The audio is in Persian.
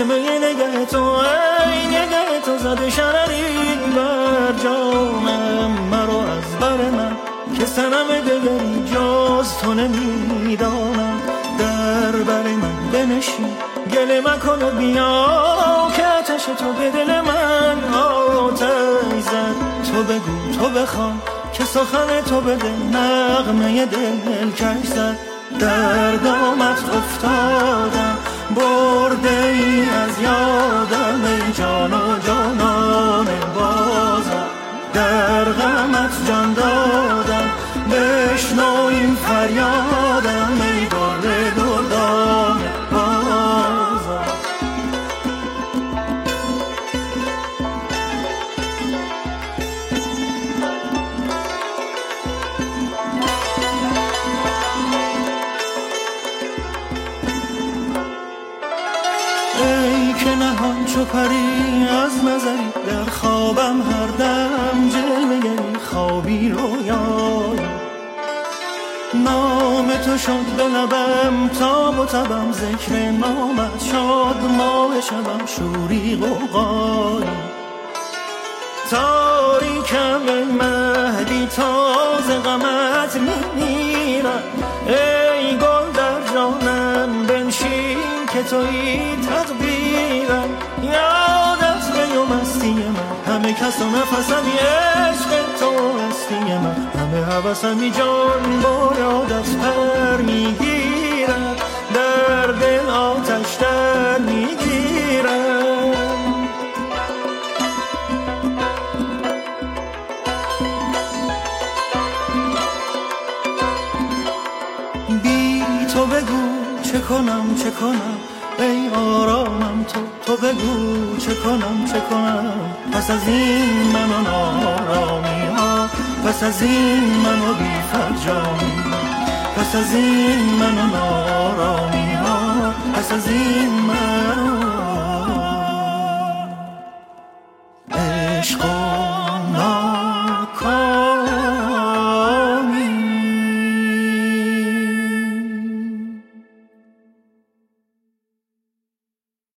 زمه نگه تو ای نگه تو زده شرری بر جانم مرا از بر من که سنم دگری جز تو نمیدانم در بر من بنشین گله مکن و بیا که آتش تو به دل من آتش زد تو بگو تو بخوان که سخن تو به دل نغمه دل کش زد در دامت افتادم برده ای از یادم ای جان و جانان بازم در غمت جان دادم بشنو این فریادم ای گل دردان بازم ای که نهان چو پری از نظری در خوابم هر دم جلوه خوابی رویایی نام تو شد به لبم تاب و تبم ذکر نامت شد ماه شبم شوری غوغایی تاریکم ای مهدی تازه غمت میمیرم ای گل در جانم بنشین که تویی تدبیرم یادت به مستی من همه کس و نفسمی عشق تو هستی من همه حوثمی جان با یادت پر میگیرم در دل آتش در میگیرم بی تو بگو چه کنم چه کنم ای آرامم تو بگو چه کنم پس از این من و نارامی ها پس از این من و بی فرجامی پس از این من و نارامی ها پس از این من عشق